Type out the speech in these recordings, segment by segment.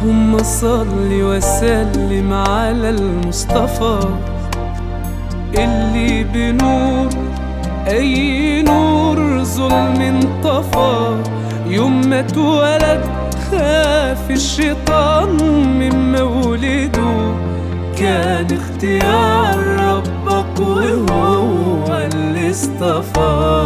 اللهم صل وسلم على المصطفى اللي بنور أي نور ظلم انطفى. يوم ما اتولد خاف الشيطان من مولده، كان اختيار ربك وهو اللي اصطفى.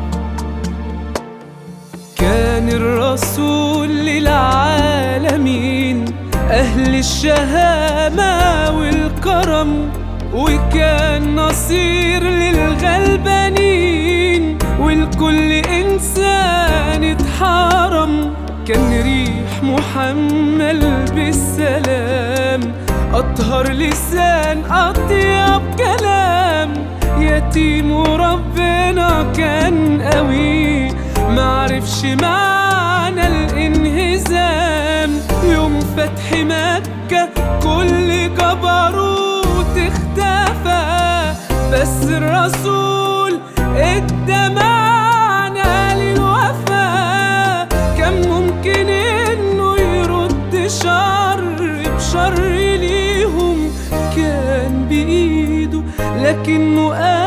كان الرسول للعالمين أهل الشهامة والكرم، وكان نصير للغلبانين والكل إنسان اتحرم. كان ريح محمل بالسلام، أطهر لسان أطيب كلام. يتيم وربنا كان قوي، معرفش معنى الانهزام. يوم فتح مكة كل جبروت اختفى، بس الرسول ادى معنى للوفا. كان ممكن انه يرد شر بشر ليهم، كان بإيده لكنه